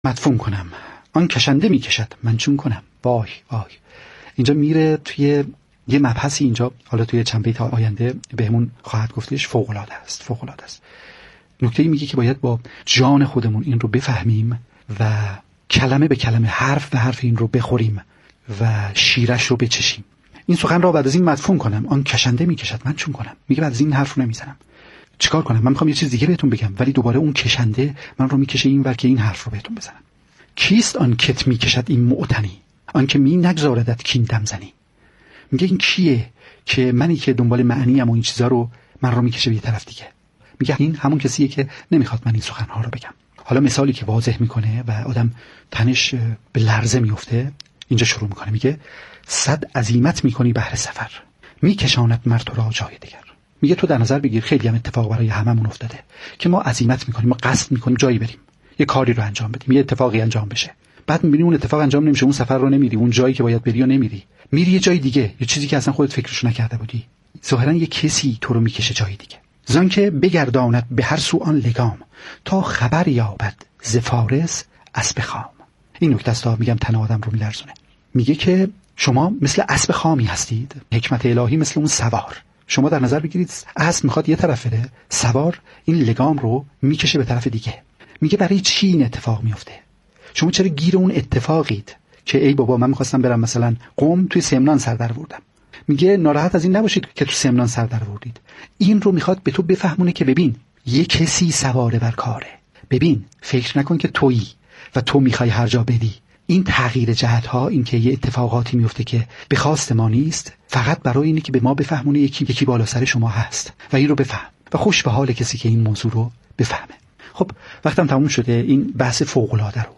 مدفون کنم، آن کشنده می کشد من چون کنم. وای وای. اینجا میره توی یه مبحثی، اینجا حالا توی چند بیت آینده بهمون خواهد گفتش، فوق العاده است، فوق العاده است. نکته‌ای میگه که باید با جان خودمون این رو بفهمیم و کلمه به کلمه، حرف به حرف این رو بخوریم و شیرش رو بچشیم. این سخن را بعد از این مدفون کنم، آن کشنده میکشد من چون کنم. میگه بعد از این حرف رو نمیزنم. چیکار کنم؟ من میخوام یه چیز دیگه بهتون بگم، ولی دوباره اون کشنده من رو میکشه این ور که این حرف رو بهتون بزنم. کیست آن کت میکشد این معتنی، آن که می نگذاردت کین دم زنی. میگه این کیه که منی که دنبال معنی ام و این چیزا رو من رو میکشه به یه طرف دیگه. میگه این همون کسیه که نمیخواد من این سخنها رو بگم. حالا مثالی که واضح میکنه و آدم تنش به لرزه میفته، اینجا شروع میکنه. میگه صد عزیمت میکنی بهر سفر، میکشاند مرد تو را جای دیگر. میگه تو در نظر بگیر خیلی هم اتفاق برای هممون افتاده که ما عزیمت میکنیم، ما قصد میکنیم جایی بریم، یه کاری رو انجام بدیم، یه اتفاقی انجام بشه، بعد میبینی اون اتفاق انجام نمیشه، اون سفر رو نمیری، اون جایی که باید بری رو نمیری، میری یه جای دیگه، یه چیزی که اصلا خودت فکرشو نکرده بودی. ظاهرا یه کسی تو رو میکشه جای دیگه. زان که بگرداند به هر سو آن لگام، تا خبر یابد ز فارس اسب خام. این نکته است، میگم تن آدم رو میلرزونه. میگه که شما مثل اسب خامی هستید، حکمت الهی مثل اون سوار. شما در نظر بگیرید اسب میخواد یه طرف بره، سوار این لگام رو میکشه به طرف دیگه. میگه برای چی این اتفاق میفته؟ شما چرا گیر اون اتفاقید که ای بابا من میخواستم برم مثلا قم، توی سمنان سر در آوردم. میگه ناراحت از این نباشید که تو سمنان سر در آوردید. این رو میخواد به تو بفهمونه که ببین یه کسی سواره بر کاره. ببین فکر نکن که تویی و تو میخوای هر جا بدی. این تغییر جهت ها، این که یه اتفاقاتی میفته که به خواست ما نیست، فقط برای اینه که به ما بفهمونه یکی بالا سر شما هست و این رو بفهم و خوش به حال کسی که این موضوع رو بفهمه. خب وقتم تموم شده. این بحث فوق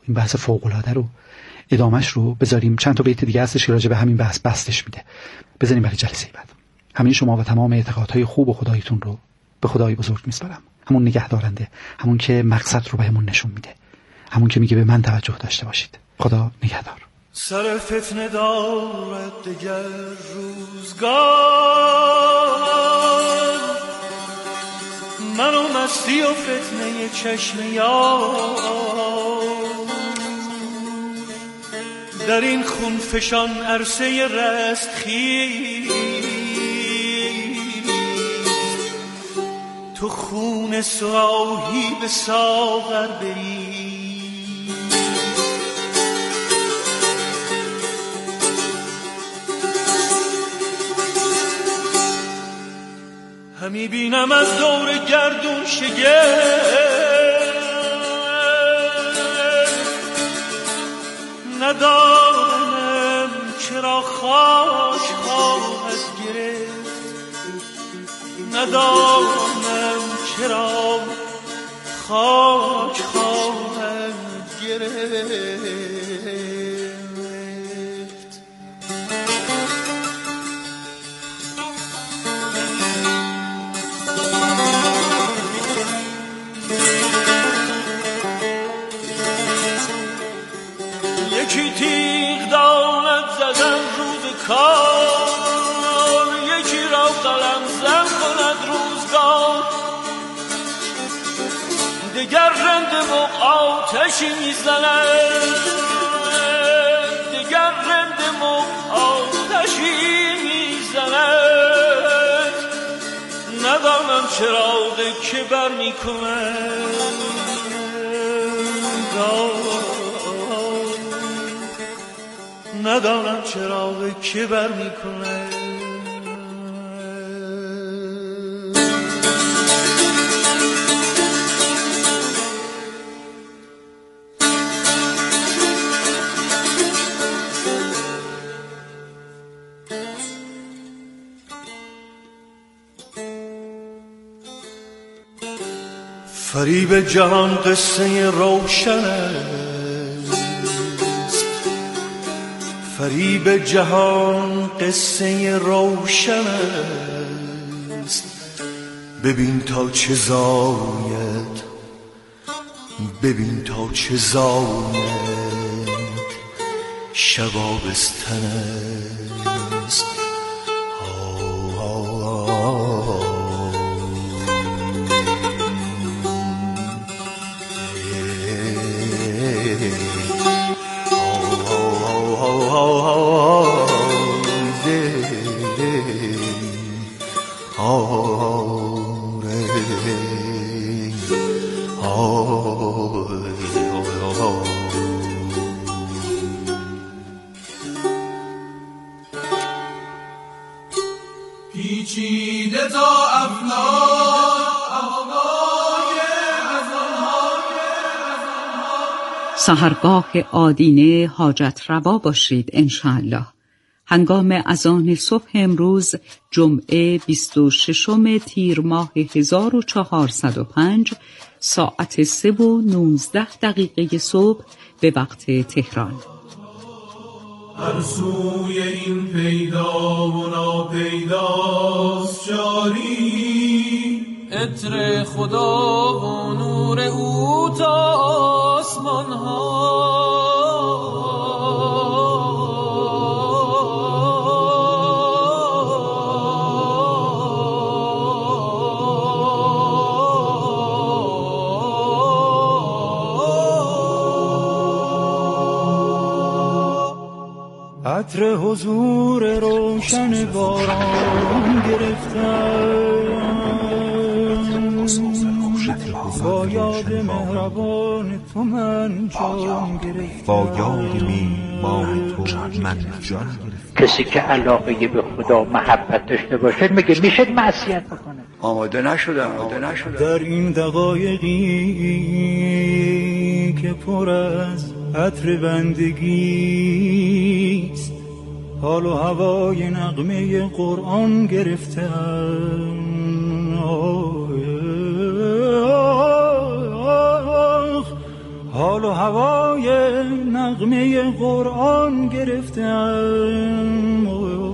العاده رو ادامش رو بذاریم، چند تا بیت دیگه هستش که راجع به همین بحث بستش میده، بذاریم برای جلسه بعد. همه شما و تمام اعتقادهای خوب و خدایتون رو به خدای بزرگ میسپارم، همون نگهدارنده، همون که مقصد رو بهمون نشون میده، همون که میگه به من توجه داشته باشید. خدا نگهدار. سر فتنه دارد دگر روزگار، من و مستی و فتنه چشم یار، در این خونفشان عرصه رستخیز، تو خون سراحی به ساغر بری. همی بینم از دور گردون شگفت، ندانم چرا خاک خواهد گرفت، ندانم چرا خاک خواهد گرفت. یکی تیغ داند زدن روز کار، یکی را قلم زن کند روزگار، دگر رند مغ آتشی میزند، دگر رند مغ آتشی میزند، ندانم چراغ که بر میکند، ندانم چراغ که بر میکنه. فریب جهان قصه روشن، فریب جهان قصه روشن است، ببین تا چه زاید، ببین تا چه زاید، شبابستن است. پیچیده تا سحرگاه آدینه حاجت روا باشید انشاءالله. هنگام اذان صبح امروز جمعه 26 تیر ماه 1405 ساعت 3:19 صبح به وقت تهران. هر سوی این پیدا و ناپیداست جاری، عطر خدا و نور او تا آسمان ها. عطر حضور روشن باران گرفتم، با یاد مهربان تو من جان گرفتم، با یاد میهمان تو من جان گرفتم. کسی که علاقه به خدا محبت داشته باشه میگه میشه معصیت بکنه. آماده نشدم. در این دقایقی که پر از عطر بندگیست، حال و هوای نغمه قرآن گرفتم. حال و هوای نغمه قرآن گرفتم.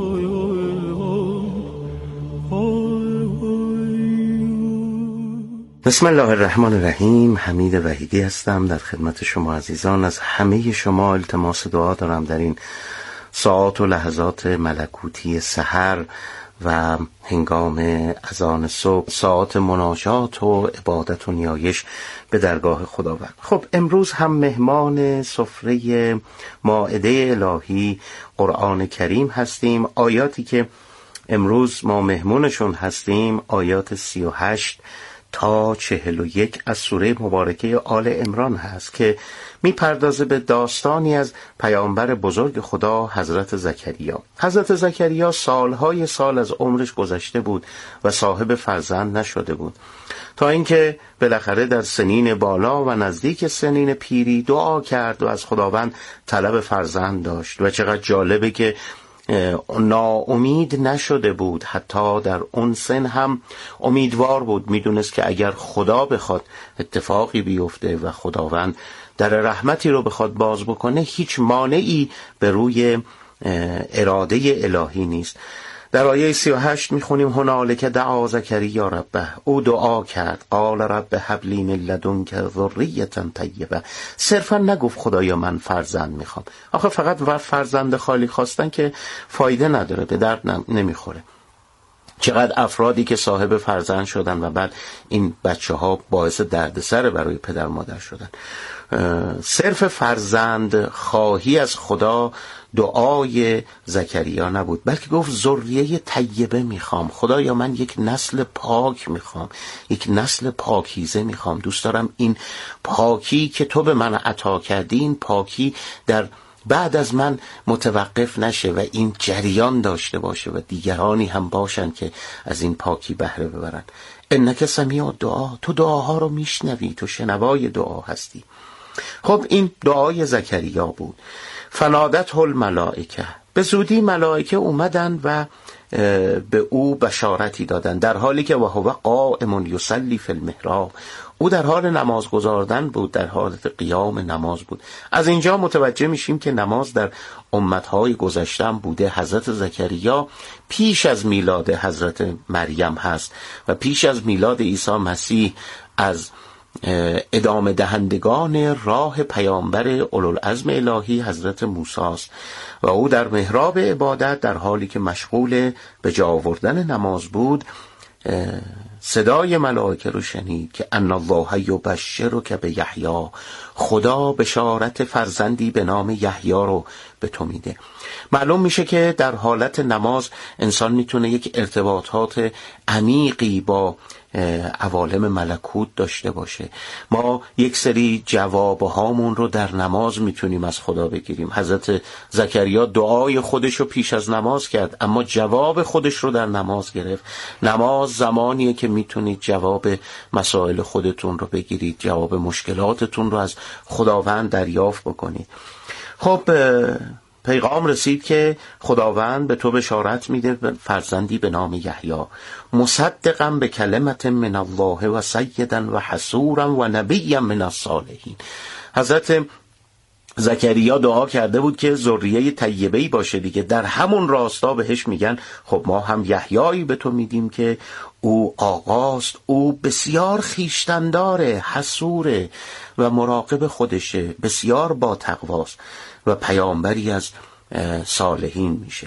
بسم الله الرحمن الرحیم. حمید وحیدی هستم در خدمت شما عزیزان. از همه شما التماس دعا دارم در این ساعات و لحظات ملکوتی سحر و هنگام اذان صبح، ساعات مناجات و عبادت و نیایش به درگاه خداوند. خب امروز هم مهمان سفره مائده الهی قرآن کریم هستیم. آیاتی که امروز ما مهمونشون هستیم آیات 38 تا 41 از سوره مبارکه آل عمران هست که میپردازه به داستانی از پیامبر بزرگ خدا حضرت زکریا. حضرت زکریا سالهای سال از عمرش گذشته بود و صاحب فرزند نشده بود، تا اینکه بالاخره در سنین بالا و نزدیک سنین پیری دعا کرد و از خداوند طلب فرزند داشت. و چقدر جالبه که ناامید نشده بود، حتی در اون سن هم امیدوار بود. میدونست که اگر خدا بخواد اتفاقی بیفته و خداوند در رحمتی رو بخواد باز بکنه، هیچ مانعی به روی اراده الهی نیست. در آیه 38 میخونیم هنالک دعا زکریا ربه، او دعا کرد قال رب هب لی من لدنک ذریة طیبه. صرفا نگفت خدایا من فرزند میخوام. آخه فقط فرزند خالی خواستن که فایده نداره، به درد نمیخوره. چقدر افرادی که صاحب فرزند شدن و بعد این بچه ها باعث دردسر برای پدر مادر شدن. صرف فرزند خواهی از خدا دعای زکریا نبود، بلکه گفت ذریه طیبه میخوام. خدایا من یک نسل پاک میخوام، یک نسل پاکیزه میخوام. دوست دارم این پاکی که تو به من عطا کردی، این پاکی در بعد از من متوقف نشه و این جریان داشته باشه و دیگرانی هم باشن که از این پاکی بهره ببرن. انک سمیع الدعا، تو دعاها رو میشنوی، تو شنوای دعا هستی. خب این دعای زکریا بود. فنادته الملائکه، به زودی ملائکه اومدن و به او بشارتی دادن، در حالی که وهو قائم یصلی فی المحراب، او در حال نماز گزاردن بود، در حالت قیام نماز بود. از اینجا متوجه میشیم که نماز در امتهای گذشته هم بوده. حضرت زکریا پیش از میلاد حضرت مریم هست و پیش از میلاد عیسی مسیح از ادامه دهندگان راه پیامبر اولوالعزم الهی حضرت موسی است و او در محراب عبادت در حالی که مشغول به جا آوردن نماز بود صدای ملائکه رو شنید که ان الله یبشرک بیحیی، خدا بشارت فرزندی به نام یحیی رو به تو میده. معلوم میشه که در حالت نماز انسان میتونه یک ارتباطات عمیقی با عوالم ملکوت داشته باشه. ما یک سری جوابهامون رو در نماز میتونیم از خدا بگیریم. حضرت زکریا دعای خودش رو پیش از نماز کرد، اما جواب خودش رو در نماز گرفت. نماز زمانیه که میتونید جواب مسائل خودتون رو بگیرید، جواب مشکلاتتون رو از خداوند دریافت بکنید. خب پیغام رسید که خداوند به تو بشارت میده فرزندی به نام یحیی، مصدقا به کلمت من الله و سیدا و حصورا و نبیا من الصالحین. حضرت زکریا دعا کرده بود که ذریه طیبه‌ای باشه دیگه. در همون راستا بهش میگن خب ما هم یحیایی به تو میدیم که او آقاست، او بسیار خیشتنداره، حصوره و مراقب خودشه، بسیار با تقواست و پیامبری از صالحین میشه.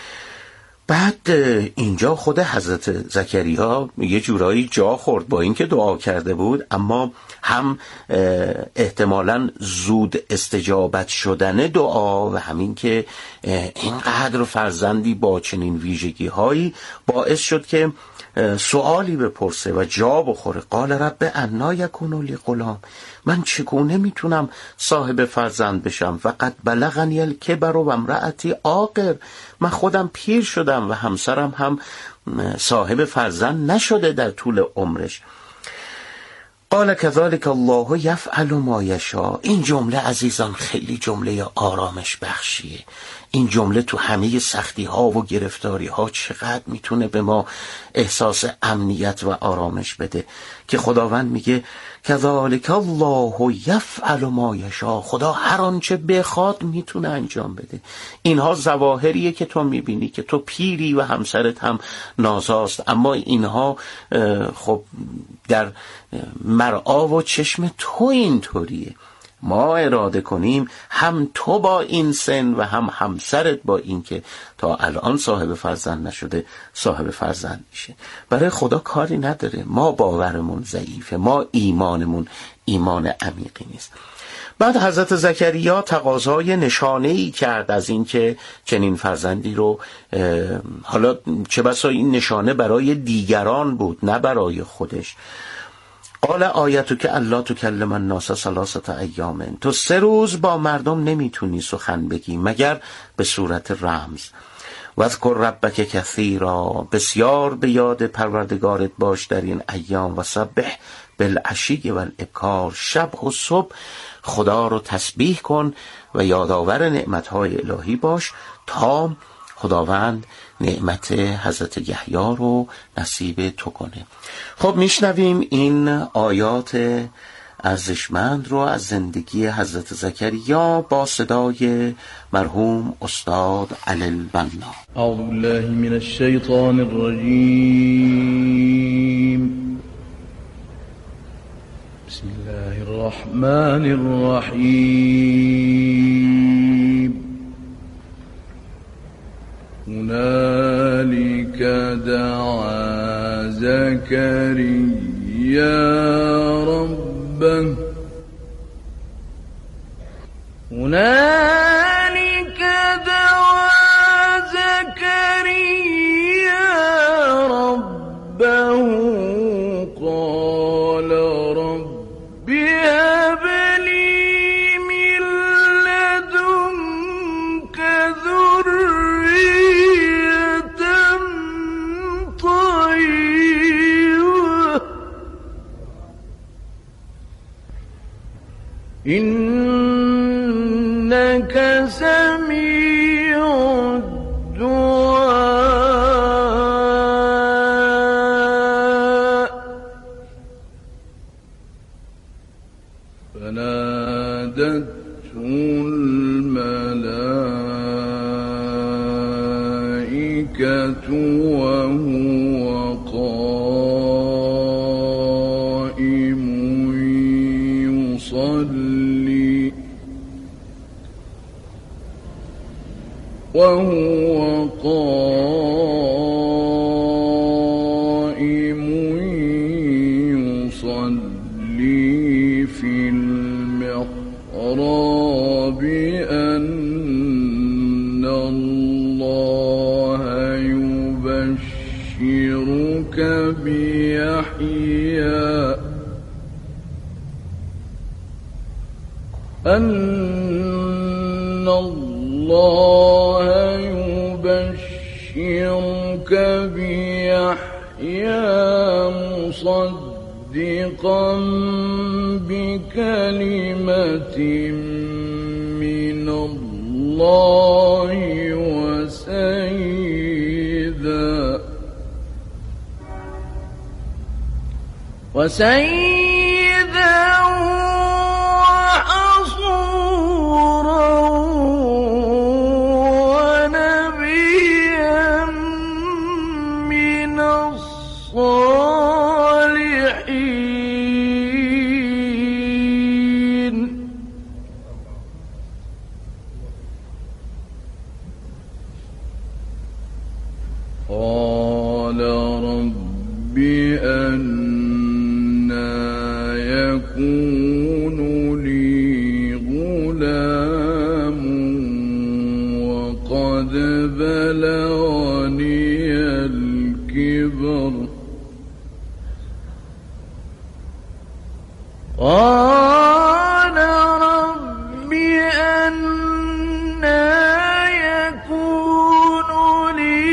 بعد اینجا خود حضرت زکریا یه جورایی جا خورد، با اینکه دعا کرده بود اما هم احتمالاً زود استجابت شدن دعا و همین که اینقدر فرزندی با چنین ویژگی هایی باعث شد که سوالی بپرسه و جا بخوره. قال رب انا یکون لی غلام، من چگونه میتونم صاحب فرزند بشم؟ فقط بلغنی الکبر و امرأتی عاقر، من خودم پیر شدم و همسرم هم صاحب فرزند نشده در طول عمرش. قال كذلك الله يفعل ما يشاء. این جمله عزیزان خیلی جمله آرامش بخشیه. این جمله تو همه سختی ها و گرفتاری ها چقدر میتونه به ما احساس امنیت و آرامش بده که خداوند میگه كذلك الله يفعل ما يشاء. خدا هر آنچه بخواد میتونه انجام بده. اینها ظواهریه که تو میبینی که تو پیری و همسرت هم نازاست، اما اینها خب در مرعا و چشم تو اینطوریه. ما اراده کنیم هم تو با این سن و هم همسرت با این که تا الان صاحب فرزند نشده صاحب فرزند میشه. برای خدا کاری نداره. ما باورمون ضعیفه، ما ایمانمون ایمان عمیقی نیست. بعد حضرت زکریا تقاضای نشانه‌ای کرد از این که چنین فرزندی رو، حالا چه بسا این نشانه برای دیگران بود نه برای خودش. قال آیتو که الله تکلم الناس ثلاثه ایام، تو 3 روز با مردم نمیتونی سخن بگی مگر به صورت رمز. واذکر ربک کثیرا، بسیار به یاد پروردگارت باش در این ایام. و سبح بالعشی والابکار، شب و صبح خدا رو تسبیح کن و یادآور نعمتهای الهی باش تا خداوند نعمت حضرت یحیی رو نصیب تو کنه. خب میشنویم این آیات ارزشمند رو از زندگی حضرت زکریا با صدای مرحوم استاد علی البنا. اعوذ بالله من الشیطان الرجیم. بسم الله الرحمن الرحیم. هنالك دعا زكريا ربه، هنالك دعا زكريا ربه قال رب هب لي من لدنك ذرية طيبة إنك سميع الدعاء. فنادته الملائكة وهو قائم يصلي وهو قائم بأن الله يبشرك بيحيى أن الله يبشرك بيحيى مصدقا بكلمة من الله وسيدا وحصورا ونبيا من الصالحين. قال رب يكون لي غلام وقد بلغني الكبر. قال رب أنى يكون لي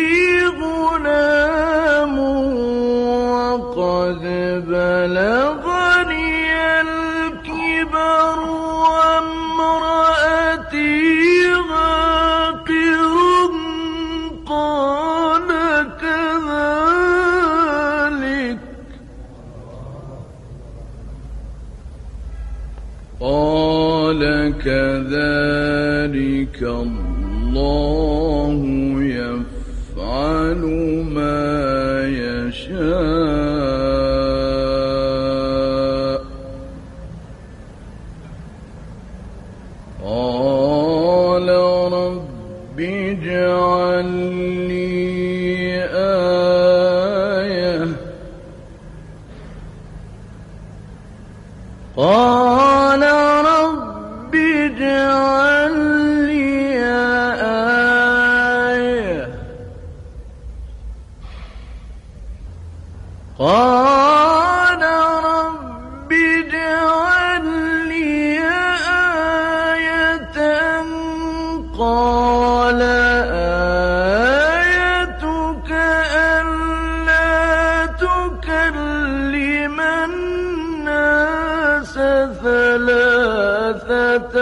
غلام وقد بلغني الكبر وامرأتي عاقر. قال كذلك الله يفعل ما يشاء. قال رب اجعل لي آية. قال رب اجعل لي آية. قال رب اجعل لي آية. قال آيتك ألا تكلم الناس 3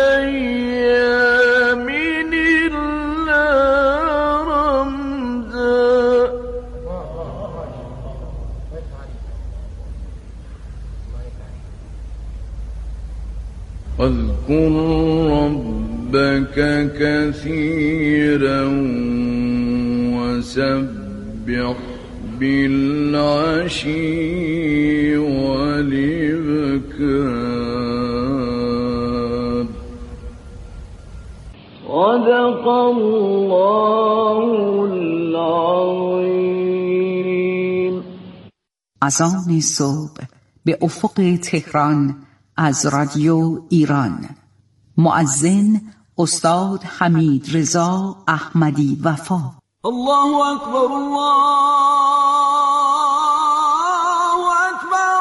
أيام إلا رمزا. واذكر ربك كثيرا وسبح بالعشي والإبكار. صدق الله العظيم. اذان صبح به افق تهران از رادیو ایران. مؤذن استاد حمید رضا احمدی وفا. الله اکبر، الله اکبر،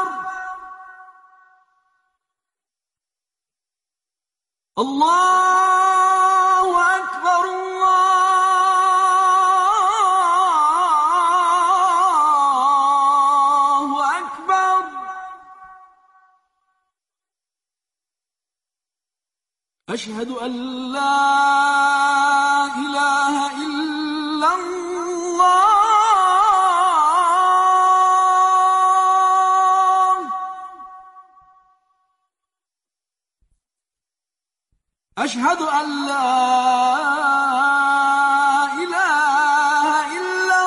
الله اکبر، الله اکبر. اشهد ان لا اله الا الله. اشهد ان لا اله الا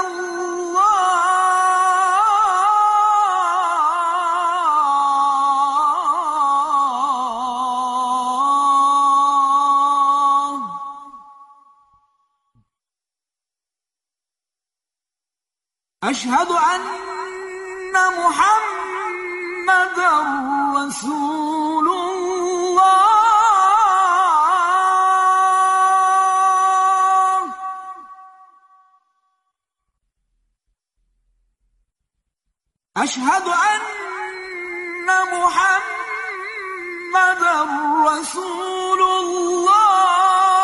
الله. اشهد ان محمدا رسول الله. أشهد أن محمدا رسول الله.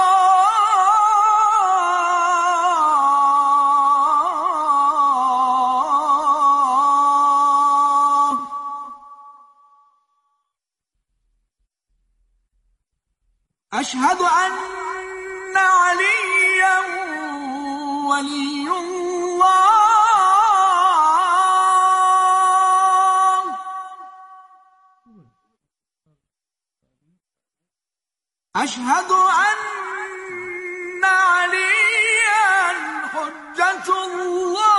أشهد أن عليا ولي الله. أشهد أن عليا حجة الله.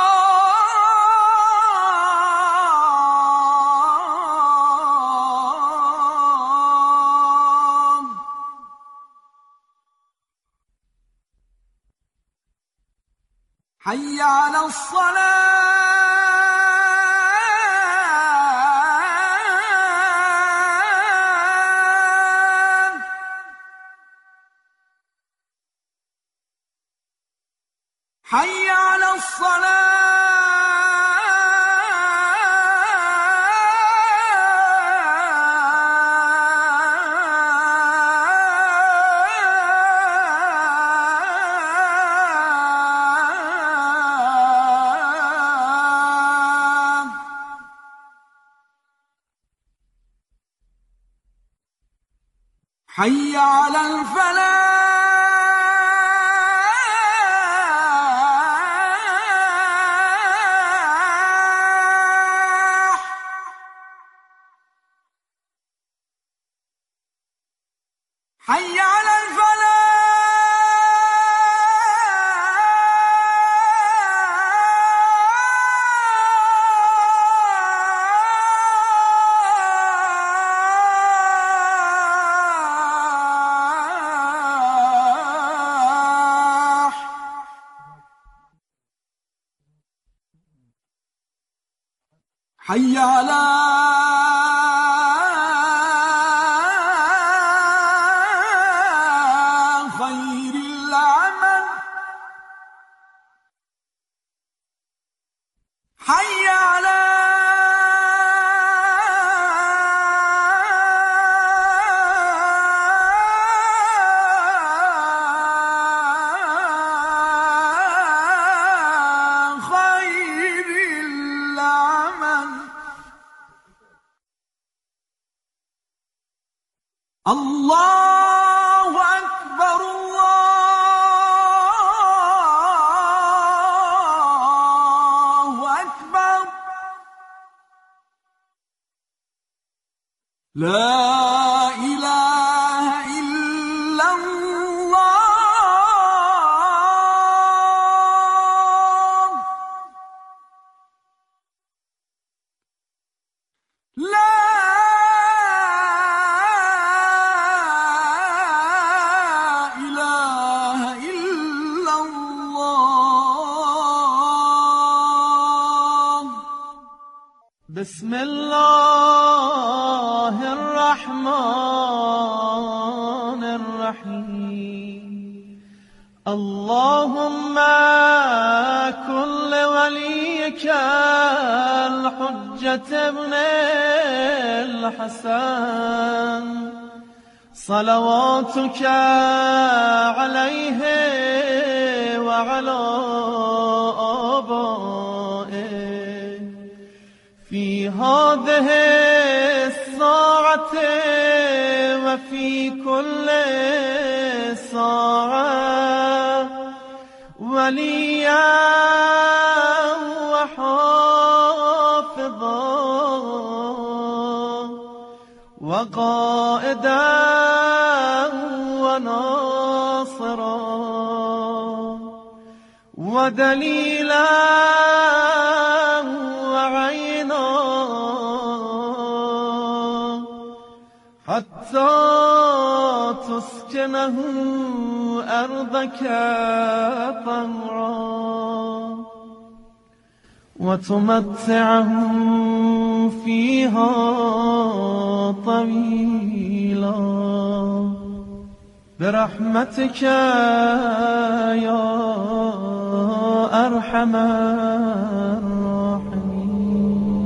حي على الصلاة. حي على الصلاة. حي على الفلاح. حي على الفلاح. حي على خير العمل. حي على خير العمل. الله أكبر الله أكبر. لا إله إلا الله. لا إله إلا الله. بسم الله الرحمن الرحيم. اللهم كن لوليك الحجة ابن الحسن صلواتك عليه وعلى آبائه في هذه الساعة وفي كل ساعة وليا وحافظا وقائدا وناصرا ودليلا وعينا حتى تسكنه أرضك طهرا وتمتعه فيها طويلا برحمتك يا أرحم الراحمين.